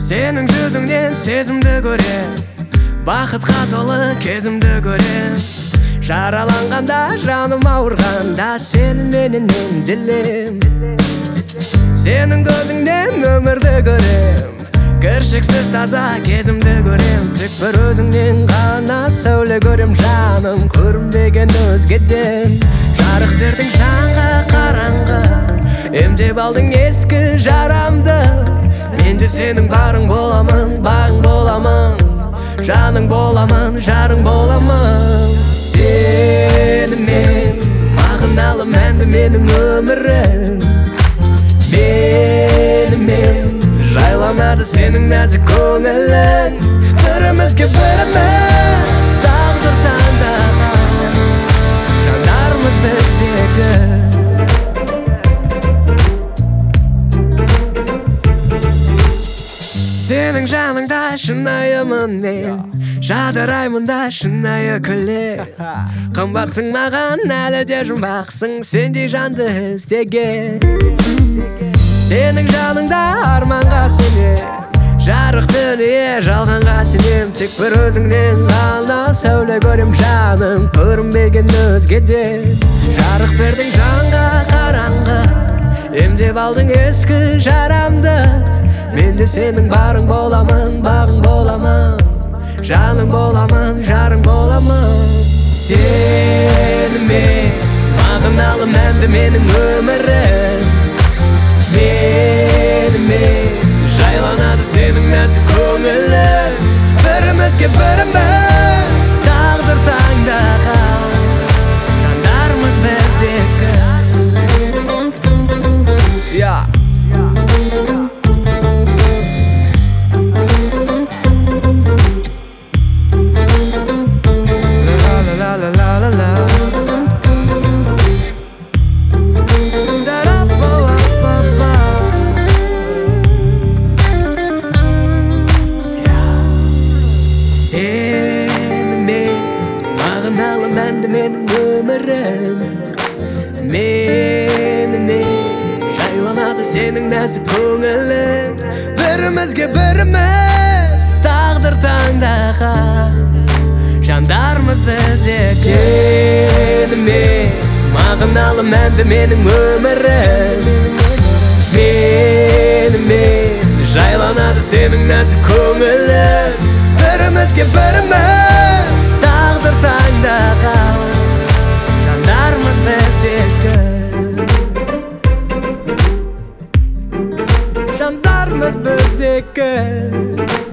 Senin жүзіңнен сезімді көрем, бақытқа толы кезімді көрем. Жараланғанда, жаным ауырғанда, сені менен емделем. Сенің көзіңнен өмірді көрем, кіршіксіз таза кезімді көрем. Тек бір өзіңнен ғана сәуле көрем, жаным көрінбеген өзгеден. Жарық бердің жанға қараңғы, емдеп алдың ескі жарамды. Мен де сенің барың боламын, бағың боламын, жаның боламын, жарың боламын. Сенімен мағыналы мәнді менің өмірім. Менімен жайланады сенің нәзік көңілің. Бірімізге біріміз тағдыр таңдаған, жанармыз біз екі. Сенің жаныңда шынайымын мен, жадыраймын да шынайы күле. Қымбатсың маған, әлі де жұмбақсың, сендей жанды іздеген. Сенің жаныңда арманға сенем, жарық дүние жалғанға сенем. Тек бір өзіңнен ғана сәуле көрем, жаным көрінбеген өзгеден. Жарық бердің жанға қараңғы, емдеп алдың ескі жарамды. Мен де сенің барың боламын, бағың боламын, жаның боламын, жарың боламын. Сенімен мағыналы мәнді менің өмірім. Менімен жайланады сенің нәзік көңілің. Бірімізге біріміз тағдыр таңдаған, жандармыз біз екі. Мағыналы мәнді менің өмірім. Менімен жайланады сенің нәзік көңілің. Бірімізге біріміз тағдыр таңдаған, жандармыз біз екі. Сенімен мағыналы мәнді менің өмірім. Менімен жайланады сенің нәзік көңілің. Бірімізге біріміз тағдыр таңдаған, жандармыз біз екі. Жандармыз біз екі.